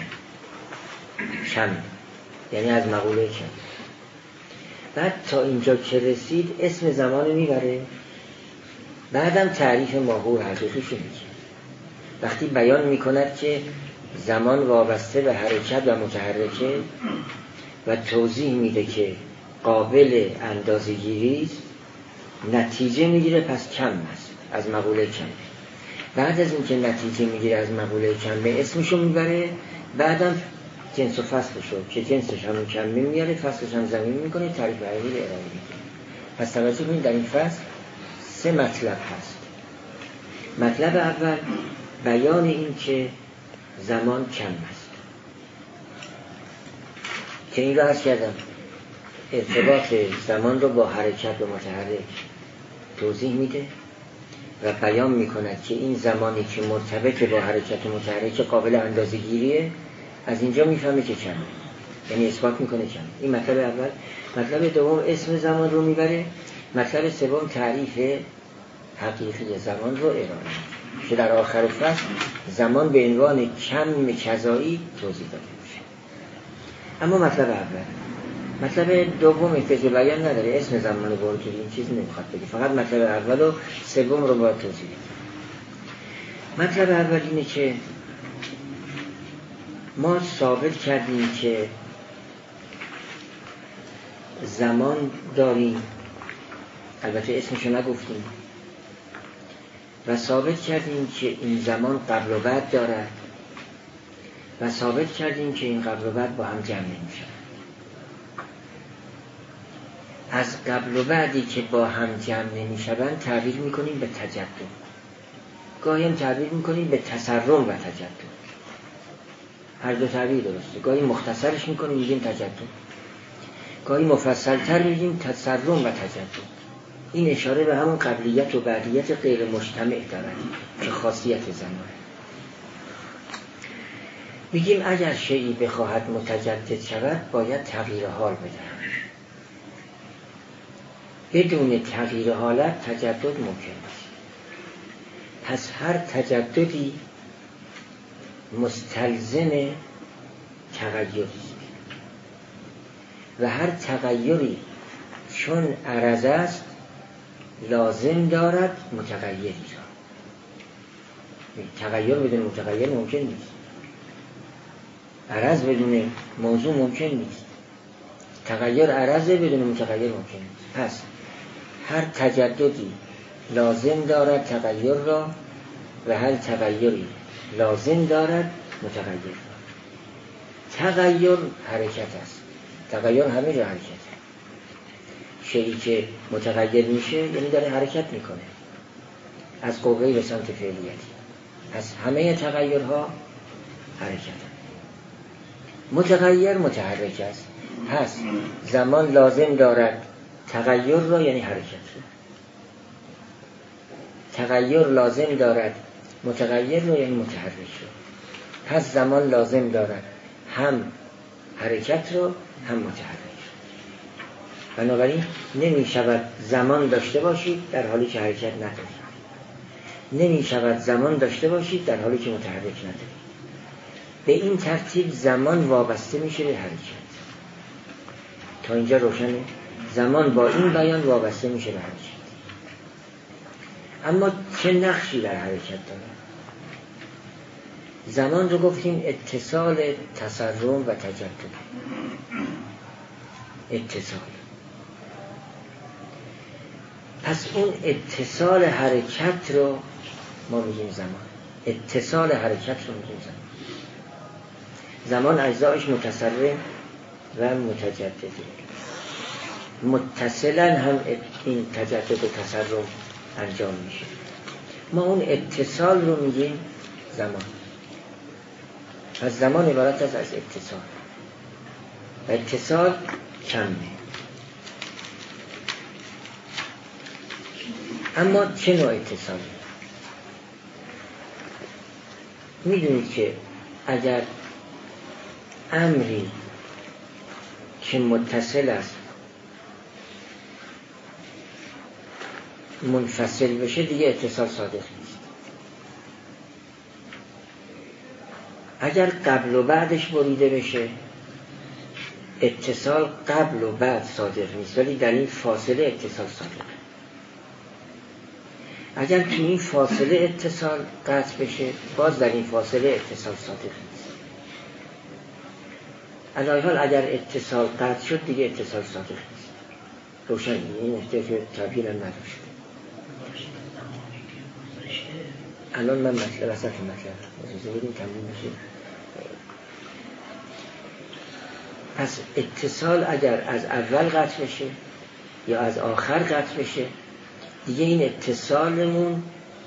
کم، یعنی از مقوله کم. بعد تا اینجا که رسید اسم زمان رو میبره، بعدم تعریف ماهو حقیقیش میگه. وقتی بیان میکند که زمان وابسته به حرکت و متحرکه و توضیح میده که قابل اندازه‌گیری است، نتیجه میگیره پس کم است، از مقوله کم. بعد از اینکه نتیجه میگیره از مقوله کم به اسمشو میبره، بعدم جنس و فصلش رو که جنسش همون کمی میاره، فصلش هم زمین میکنه، تعریف عقلی رو ارائه میده. پس توجه کنید در این فصل 3 مطلب هست. مطلب اول بیان این که زمان کم است، که این رو عرض کردم ارتباط زمان رو با حرکت و متحرک توضیح میده و بیان میکند که این زمانی که مرتبط با حرکت و متحرک قابل اندازه‌گیریه، از اینجا میفهمه که کمه، یعنی اثبات میکنه کمه. این مطلب اول. مطلب دوم اسم زمان رو میبره. مطلب سوم تعریف حقیقی زمان رو ارائه میده که در آخر فصل زمان به عنوان کم کذایی توضیح داده میشه. اما مطلب اول، مطلب دوم احتیاج بیان نداره، اسم زمان رو که این چیز نمیخواد بگه، فقط مطلب اول و سوم رو باید توضیح بده. مطلب اول اینه که ما ثابت کردیم که زمان داریم، البته اسمشو نگفتیم، و ثابت کردیم که این زمان قبل و بعد دارد و ثابت کردیم که این قبل و بعد با هم جمع نمیشن. از قبل و بعدی که با هم جمع نمیشن تعبیر میکنیم به تجدد، گاهی هم تعبیر میکنیم به تسرم و تجدد. هر دو تعبیر درسته. گاهی مختصرش میکنیم میگیم تجدد، گاهی مفصلتر میگیم تسرم و تجدد. این اشاره به همون قبلیت و بعدیت غیر مجتمع دارد که خاصیت زمان. میگیم اگر شیئی بخواهد متجدد شود باید تغییر حال بدهد. بدون تغییر حالت تجدد ممکن است. پس هر تجددی مستلزم تغییر است و هر تغییری چون عرض است لازم دارد متغیری را. تغییر بدون متغیر ممکن نیست، عرض بدون موضوع ممکن نیست، تغییر عرض بدون متغیر ممکن نیست. پس هر تجددی لازم دارد تغییر را و هر تغییری لازم دارد متغیر را. تغییر حرکت است، تغییر همه جا حرکت است. شیئی که متغیر میشه یعنی داره حرکت میکنه از قوه‌ای به سمت فعلیتی. پس همه تغییرها حرکت. متغیر متحرک است، پس زمان لازم دارد تغییر را یعنی حرکت را. تغییر لازم دارد متغیر را یعنی متحرک را. پس زمان لازم دارد هم حرکت را هم متحرک. بنابراین نمی شود زمان داشته باشید در حالی که حرکت ندارید، نمی شود زمان داشته باشید در حالی که متحرک ندارید. به این ترتیب زمان وابسته میشه به حرکت. تا اینجا روشنه؟ زمان با این بیان وابسته میشه به حرکت. اما چه نقشی در حرکت داره؟ زمان رو گفتیم اتصال تسرم و تجدد. اتصال. پس اون اتصال حرکت رو ما میگیم زمان. اتصال حرکت رو میگیم زمان. زمان اجزایش متصرم و متجدده. متصلا هم این تجدد و تسرم انجام میشه. ما اون اتصال رو میگیم زمان. پس زمان عبارت از اتصال و اتصال کمه. اما چه نوع اتصالی؟ میدونید که اگر امری که متصل است منفصل بشه دیگه اتصال صادق نیست. اگر قبل و بعدش بریده بشه اتصال قبل و بعد صادق نیست، ولی در این فاصله اتصال صادقه. اگر تو این فاصله اتصال قطع بشه باز در این فاصله اتصال صادق نیست. علاوه حال اگر اتصال قطع شد دیگه اتصال صادق نیست. روشن این احتیاج تعبیر هم نداشت. الان من وسط مطلب اجازه بدیم تمرین بشه. پس اتصال اگر از اول قطع بشه یا از آخر قطع بشه، دیگه این اتصالمون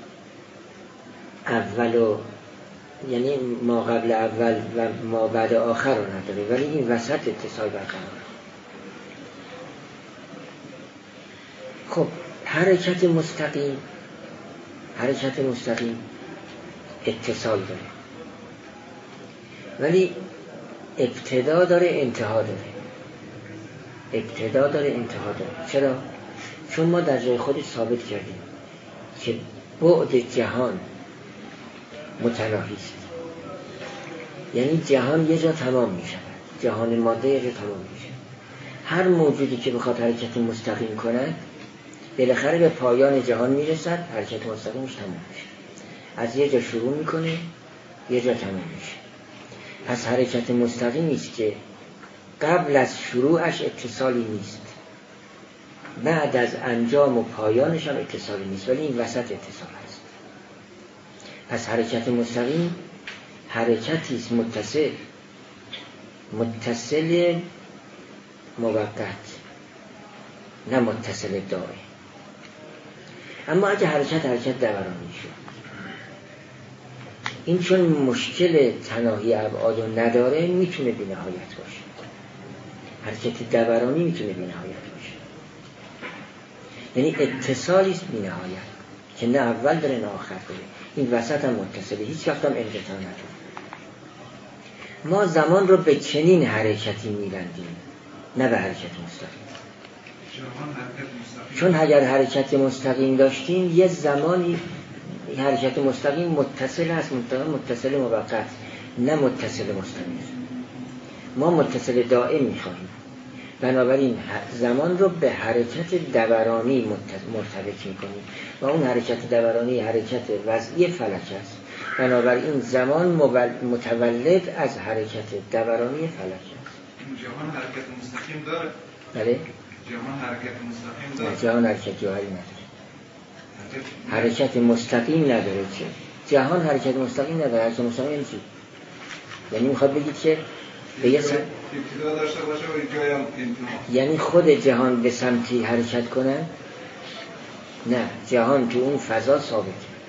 اول و یعنی ما قبل اول و ما بعد آخر رو نداره، ولی این وسط اتصال برقراره. خب حرکت مستقیم اتصال داره، ولی ابتدا داره انتها داره. چرا؟ چون ما در جای خودش ثابت کردیم که بعد جهان متناهی است، یعنی جهان یه جا تمام می شود، جهان ماده یه جا تمام می شود. هر موجودی که بخواد حرکت مستقیم کند بالاخره به پایان جهان می رسد، حرکت مستقیمش تمام میشه، از یه جا شروع میکنه یه جا تمام میشه. پس حرکت مستقیمی است که قبل از شروعش اتصالی نیست، بعد از انجام و پایانش هم اتصالی نیست، ولی این وسط اتصال هست. پس حرکت مستقیم حرکتی است متصل موقت، نه متصل دائم. اما اگه حرکت دورانی شد، این چون مشکل تناهی ابعاد رو نداره میتونه بی نهایت باشه. حرکت دورانی میتونه بی نهایت باشه، یعنی اتصالی است بی نهایت که نه اول داره نه آخر داره، این وسط هم متصله، هیچ وقت هم انقطاع نداره. ما زمان رو به چنین حرکتی میبندیم، نه به حرکت مستقیم. چون اگر حرکت مستقیم داشتیم یه زمانی حرکت مستقیم متصل است، متصل موقت، نه متصل مستمر. ما متصل دائم میخواهیم، بنابراین زمان رو به حرکت دورانی مرتبط میکنیم و اون حرکت دورانی حرکت وضعی فلک است. بنابراین زمان متولد از حرکت دورانی فلک است. جهان حرکت مستقیم داره؟ بله؟ جهان حرکت مستقیم داره؟ جهان حرکت جوهری نداره. حرکت مستقیم نداره. چه؟ جهان حرکت مستقیم نداره. حرکت مستقیم یعنی چی؟ یعنی میخواد بگید که به یه ابتدا داشته باشه و جای انتها، یعنی خود جهان به سمتی حرکت کنه؟ نه، جهان تو اون فضا ثابته.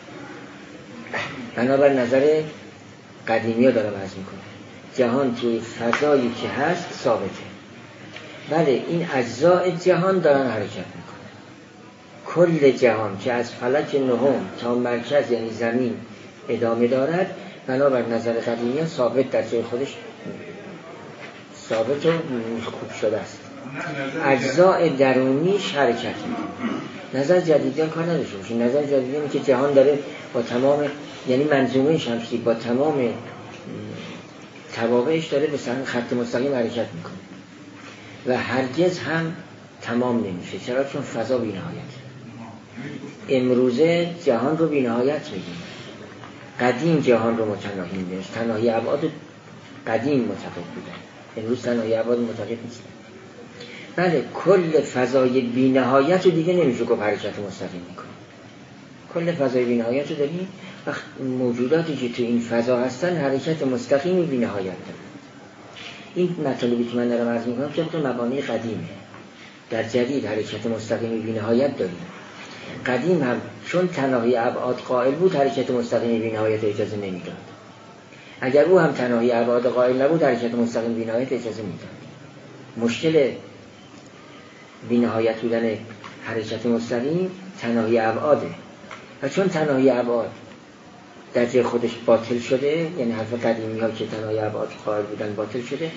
بنابر نظر قدیمی ها دارم عرض میکنه، جهان توی فضایی که هست ثابته. بله، این اجزاء جهان دارن حرکت میکنه. کل جهان که از فلک نهم تا مرکز یعنی زمین ادامه دارد، بنابر نظر قدیمی ها ثابت در جای خودش ثابت و خوب شده است. اجزاء درونیش حرکت میکنه. نظر جدیدیان کار نداشته باشه. نظر جدیدیان که جهان داره با تمام، یعنی منظومه شمسی با تمام توابعش داره به خط مستقیم حرکت میکنه و هرگز هم تمام نمیشه. چرا؟ چون فضا بی نهایت. امروزه جهان رو بی نهایت میگیم، قدیم جهان رو متناهی میدونیم. تناهی ابعاد قدیم معتقد بودن، امروز تناهی ابعاد معتقد نیستن. بله، کل فضای بی نهایت رو دیگه نمیشه گفت حرکت مستقیم میکنه. کل فضای بی نهایت رو داریم وقت موجوداتی که تو این فضا هستن حرکت مستقیمی بی نهایت دارن. این مطالبی که من دارم عرض میکنم طبق مبانی قدیمه. در جدید حرکت مستقیمی بی نهایت داریم. قدیم هم چون تناهی ابعاد قائل بود حرکت مستقیمی بی نهایت اجازه نمیداد. اگر او هم تناهی ابعاد قائل نبود حرکت مستقیم بی نهایت اجازه میداد. مشکل بی نهایت بودن حرکت مستقیم تناهی ابعاده و چون تناهی ابعاد در جای خودش باطل شده، یعنی حرف قدیمی ها که تناهی ابعاد قائل بودن باطل شده،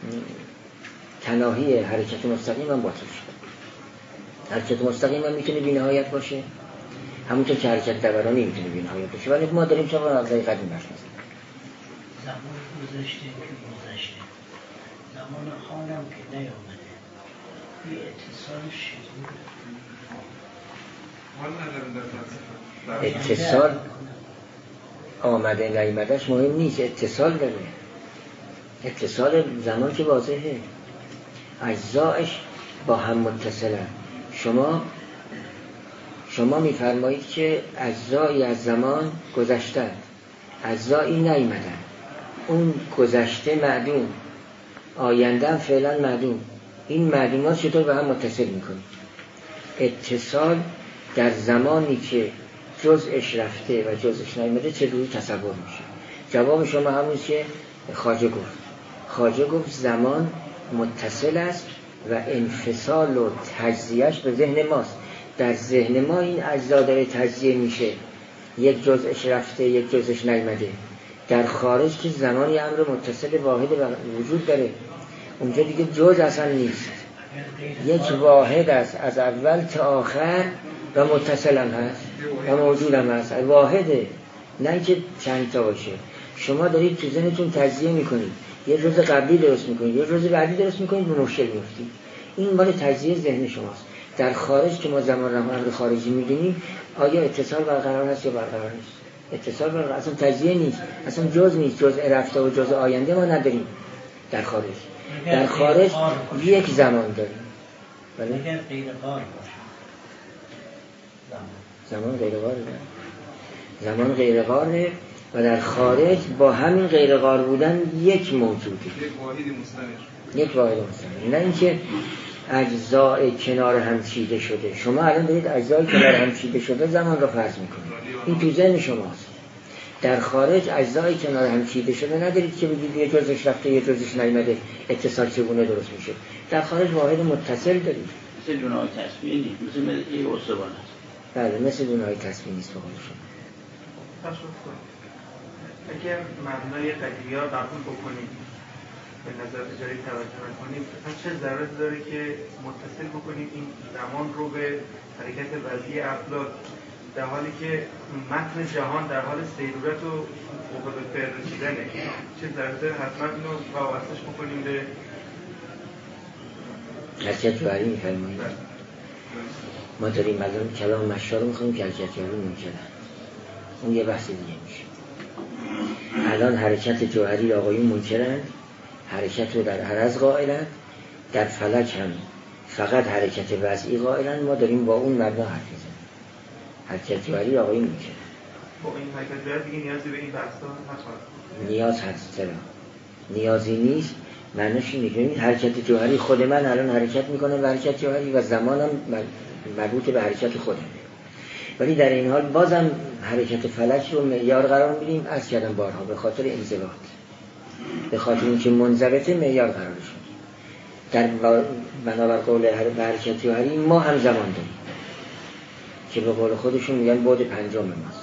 تناهی حرکت مستقیم هم باطل شده. حرکت مستقیم هم میتونه بی نهایت باشه، همونطور که حرکت دورانی میتونه بی نهایت باشه، ولی ما داریم طبق مبدأ قدیم بحث می‌کنیم. زمان گذشته که گذشته، زمان حالم که نیامده، بی اتصالش اتصال آمده نیامدهش مهم نیست، اتصال داره. اتصال زمان که واضحه، اجزایش با هم متصلن. شما میفرمایید که اجزایی از زمان گذشتن، اجزایی نیامدن، اون گذشته معدوم، آینده هم فعلا معدوم. این معدومات چطور به هم متصل میکنیم؟ اتصال در زمانی که جزءش رفته و جزءش نیامده چجوری تصور میشه؟ جواب شما همون که خواجه گفت زمان متصل است و انفصال و تجزیهش به ذهن ماست. در ذهن ما این اجزا داره تجزیه میشه، یک جزءش رفته یک جزءش نیامده. در خارج که زمانی امر متصل واحد وجود داره، اونجا دیگه جزء اصلا نیست، یک واحد است از اول تا آخر و متصل هم هست و موجود هم هست، واحده، نه که چند تا باشه. شما دارید تو ذهنتون تجزیه میکنید، یه جزء قبلی درست میکنید، یه جزء بعدی درست میکنید، به مشکل میفتید. این مال تجزیه ذهن شماست. در خارج که ما زمان رو امر خارجی میدونیم، آیا اتصال برقرار هست یا برقرار نیست؟ اتصال برقرار، اصلا تجزیه نیست، اصلا جزء نیست، جزء رفته و جزء آینده ما نداریم در خارج. در خارج یک زمان داریم. بله؟ اگر غیر قار باشه زمان غیر قاره، زمان غیر قاره و در خارج با همین غیر قار بودن یک موجوده، یک واحد مستمر. نه اینکه اجزای کنار هم چیده شده. شما الان دارید اجزای کنار هم چیده شده زمان رو فرض میکنید، این تو ذهن شماست. در خارج اجزای کنار هم چیده شده ندارید که بگید یه جزش رفته یه جزش نیامده، اتصال چگونه درست میشه. در خارج واحد متصل دارید. مثل دونهای تصویه نیست، مثل یه استوان است. بله، مثل دونهای تصویه نیست. به قول شما اگر مبنای قدیمی ها قبول بکنیم، به نظر اجاری توجه نکنیم، چه ضرورت داره که متصل بکنیم این زمان رو به حرکت وضعی افلاک، در حالی که متن جهان در حال سیرورت و به فعل رسیدنه؟ چه ضرورت داره حتما اینو وابستش بکنیم به حرکت جوهری میفرمایید؟ ما داریم الان کلام مشا رو میخونیم که حرکت جوهری منکرن، اون یه بحث دیگه میشه. الان حرکت جوهری آقایون منکرن، حرکت رو در عرض قائلن، در فلک هم فقط حرکت وضعی قائلن. ما داریم با اون مبنا حرف میزنیم. حرکت جوهری آقایون منکرن. با این حرکت جوهری دیگه نیازی به این بحثا نخواهد. نیاز هست، چرا؟ نیازی نیست. معنیش اینه که حرکت جوهری خود من الان حرکت میکنم و حرکت جوهری و زمانم مربوط به حرکت خودم، ولی در این حال بازم حرکت فلک رو معیار قرار میدیم. از کردم بارها به خاطر انضباط، به خاطر اینکه منضبط معیار قرارش میدیم. در بنابر قول حرکت جوهری ما هم زمان داریم که به قول خودشون میگن بعد پنجم ماست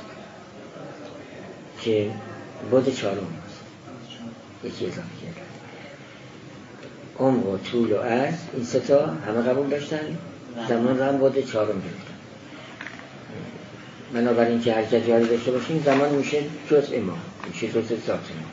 که بعد چهارم ماست، یکی اضافه کرد. عمق و طول و عرض، این سه تا همه قبول داشتن، زمان رو هم بعد چهارم گرفتن. بنابراین که حرکت جوهری داشته باشیم زمان میشه جزء ما، میشه جزء ذات ما.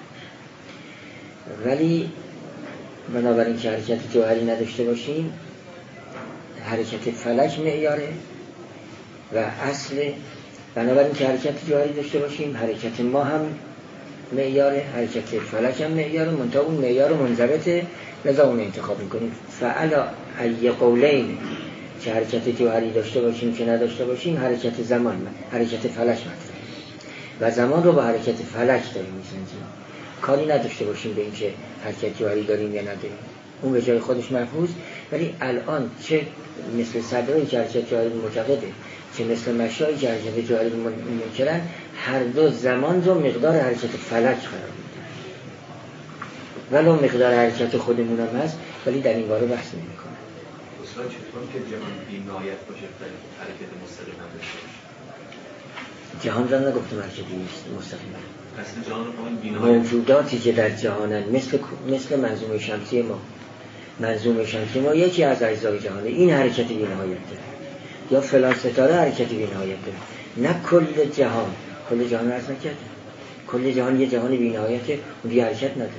ولی بنابراین که حرکت جوهری نداشته باشیم، حرکت فلک معیاره و اصل. بنابراین که حرکت جوهری داشته باشیم، حرکت ما هم معیاره، حرکت فلک هم معیاره، منتها اون معیار منضبطه، لذا اون انتخاب میکنیم. فعلا ای قولین، که حرکت جوهری داشته باشیم که نداشته باشیم، حرکت زمان، حرکت فلک مطرحه و زمان رو با حرکت فلک داریم میسنجیم. کاری نداشته باشیم به این که حرکت جوهری داریم یا نداریم، اون به جای خودش محفوظ. ولی الان چه مثل صدرایی که حرکت جوهری معتقده، چه مثل مشایی که حرکت جوهری منکرن، هر دو زمان رو مقدار حرکت فلک قرار میدن، ولو مقدار حرکت خودمون هم هست، ولی در این باره بحث نمی‌کنن. اصلا چطور که جهان بی‌نهایت باشه حرکت مستقیم هم داشته باشه؟ جهان را نگفتم حرکتی نیست مستقیم. اصلا جهان رو کامل بی‌نهایت، موجوداتی که در جهانن مثل منظومه شمسی ما، منظومه شمسی ما یکی از اجزای جهانه، این حرکت بی‌نهایت داره، یا فلان ستاره حرکت بی‌نهایت داره. نه کل جهان، کل جهان عرض نکرد، کل جهان یه جهان بی‌نهایته، اون دیگه حرکت نداره.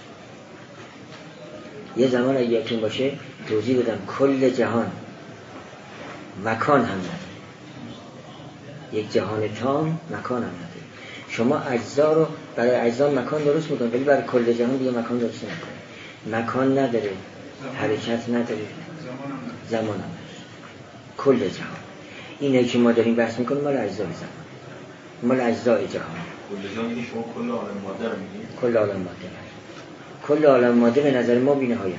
یه زمان اگه یکتون باشه توضیح بدم، کل جهان مکان هم نداره، یک جهان تام مکان هم نداره. شما اجزا رو برای اجزا مکان درست میکنید، ولی برای کل جهان دیگه مکان درست نمیکنید. مکان نداره، حرکت نداره، زمان هم نداره. کل جهان اینه که ما داریم بحث میکنیم، مال اجزای زمان، مال اجزای جهان. کل جهان یعنی شما کل عالم ماده رو میگید؟ کل عالم ماده، کل عالم ماده به نظر ما بی‌نهایت،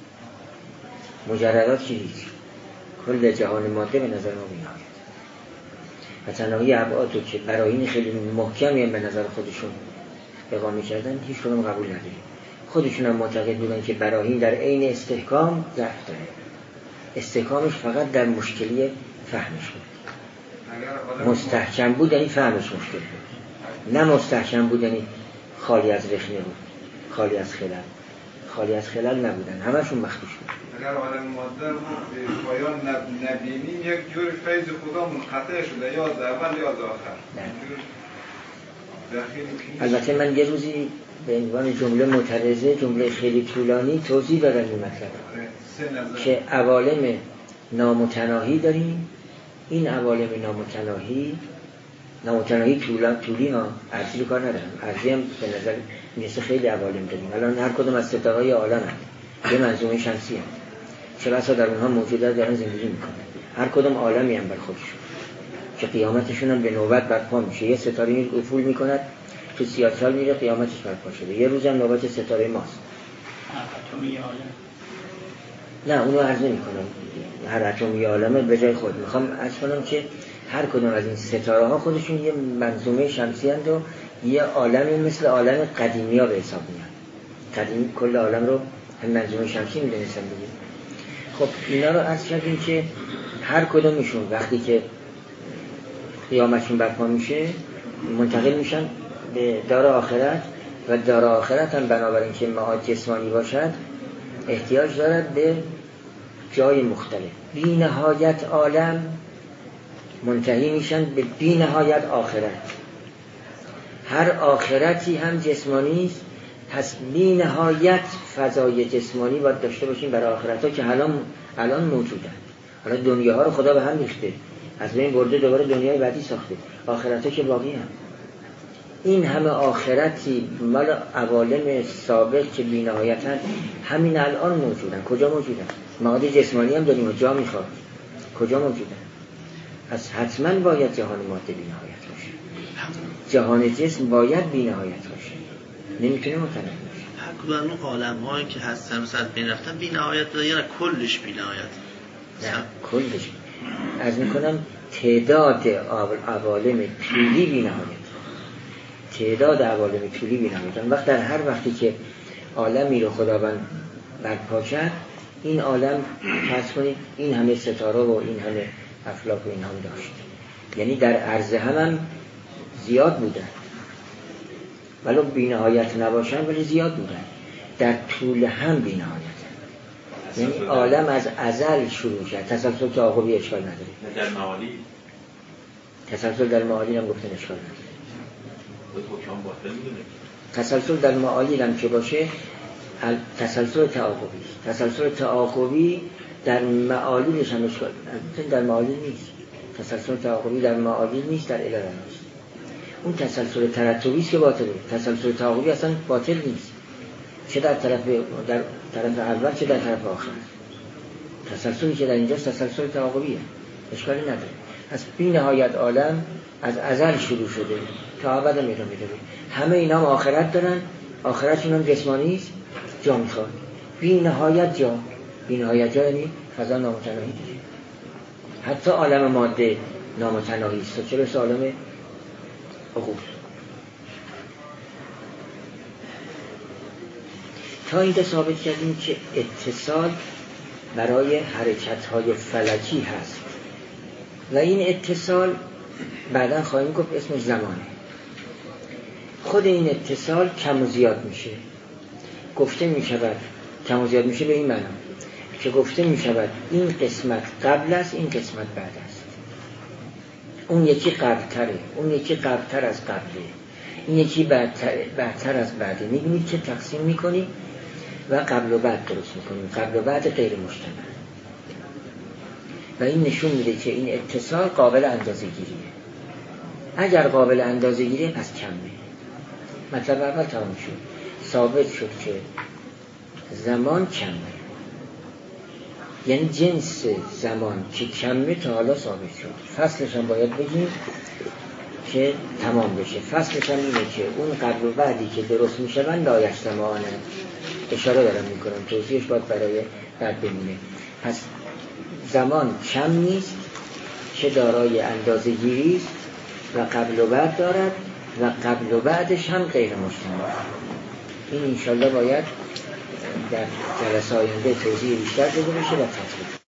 مجردات که هیچ، کل جهان ماده به نظر ما بی‌نهایت و تنهایی ابعاد رو که براهین خیلی محکمی هم به نظر خودشون اقامه کردن هیچ کدوم قبول نداریم. خودشون هم معتقد بودن که براهین در عین استحکام ضعف داره، استحکامش فقط در مشکلی فهمش بود. مستحکم بود یعنی فهمش مشکل بود، نه مستحکم بود یعنی خالی از رخنه بود، خالی از خلل نبودن، همشون مخدوش بود. اگر عالم ماده رو به پایان نبینیم یک جور فیض خدا منقطع شده، یا از اول یا از آخر. البته من یه روزی به عنوان جمله معترضه، جمله خیلی طولانی توضیح دادم این مطلب که عوالم نامتناهی داریم. این عوالم نامتناهی طولی ها، عرضی رو کار ندارم، عرضی هم به نظر میرسه خیلی عوالم داریم. الان هر کدوم از ستاره‌های عالم هم یه منظومه شمسی هم، چه بسا در اونها موجودات دارن زندگی میکنن، هر کدوم عالمی هم بر خودشون که قیامتشون هم به نوبت برپا میشه. یه ستاره افول میکند تو 30 سال میره قیامتش برپا شده، یه روز هم نوبت ستاره ماست. اتمی عالم نه اونو عرض نمیکنم، هر اتمی عالمه به جای خود میخوام عرض کنم که هر کدوم از این ستاره ها خودشون یه منظومه شمسی هست و یه عالمی مثل عالم قدیمی ها به حساب میاد. قدیم کل عالم رو هم منظومه شمسی میدونستن دیگه. خب اینا رو عرض کردیم که هر کدومشون وقتی که قیامتشون برپا میشه منتقل میشن به دار آخرت و دار آخرت هم بنابراین که معاد جسمانی باشد احتیاج دارد به جای مختلف. بی نهایت عالم منتهی میشن به بی نهایت آخرت. هر آخرتی هم جسمانی است، پس بی نهایت فضای جسمانی باید داشته باشیم برای آخرت ها که الان موجودن. حالا دنیاها رو خدا به هم ریخته، از بین برده، دوباره دنیای بعدی ساخته، آخرت ها که باقی هم. این همه آخرتی مال عوالم سابق که بی نهایتن همین الان موجودن. کجا موجودن؟ معاد جسمانی هم داریم و جا میخواد، کجا موجودن؟ پس حتما باید جهان ماده بی نهایت باشه، جهان جسم باید بی نهایت باشه، نمیتونه متناهی باشه. هر کدوم اون عالم هایی که هستن مثلا بین رفتن بی نهایت داره، یعنی کلش بی نهایت؟ نه کلش. از میکنم تعداد عوالم طولی بی نهایت، تعداد عوالم طولی بی نهایت. وقت در هر وقتی که عالمی رو خداوند برپا کرد، این عالم فرض کنید این همه ستاره و این همه افلاک و این هم داشت، یعنی در عرض هم زیاد بودن، ولو بی نهایت نباشن ولی زیاد بودن. در طول هم بی نهایت، یعنی عالم از ازل شروع شد. تسلسل تعاقبی اشکال نداره. در معالی تسلسل در معالی هم گفتن اشکال نداره. حکم باطل میدونه. تسلسل در معالی هم که باشه تسلسل تعاقبی. تسلسل تعاقبی در معالیش هم اشکال نداره. در معالی نیست. تسلسل تعاقبی در معالی نیست، در علل نیست. اون تسلسل ترتبی است که باطله. تسلسل تعاقبی اصلا باطل نیست، چه در طرف اول چه در طرف آخر. تسلسلی که در اینجاست تسلسل تعاقبیه، اشکالی نداره. از بی نهایت عالم از ازل شروع شده تا ابد ادامه داره. همه اینا هم آخرت دارن، آخرتشون هم جسمانی است، جا میخواد. بی نهایت جا، بی نهایت جا یعنی فضا نامتناهی داره. حتی عالم ماده نامتناهی است، چه برسه عالم عقول. تا اینجا ثابت کردیم که اتصال برای حرکت‌های فلکی هست و این اتصال بعداً خواهیم گفت اسمش زمانه. خود این اتصال کم و زیاد میشه. گفته میشود کم و زیاد میشه به این معنی که گفته میشود این قسمت قبل است، این قسمت بعد است. اون یکی قبل‌تره، اون یکی قبل‌تر از قبله، این یکی بعدتر از بعده. میبینید که تقسیم میکنیم و قبل و بعد درست میکنیم. قبل و بعد غیر مجتمع و این نشون میده که این اتصال قابل اندازه گیریه. اگر قابل اندازه گیریه پس کمه. مطلب اول تمام شد، ثابت شد که زمان کمه، یعنی جنس زمان که کمه تا حالا ثابت شد. فصلش هم باید بگیم که تمام بشه. فصلش هم اینه که اون قبل و بعدی که درست میشون لایجتمعانه، اشاره دارم میکنم، توضیحش باید برای بعد بمونه. پس زمان کم نیست، چه دارای اندازه گیری است و قبل و بعد دارد و قبل و بعدش هم غیر مجتمع. این انشالله باید در جلسه آینده توضیح بیشتر داده بشه و تطبیق.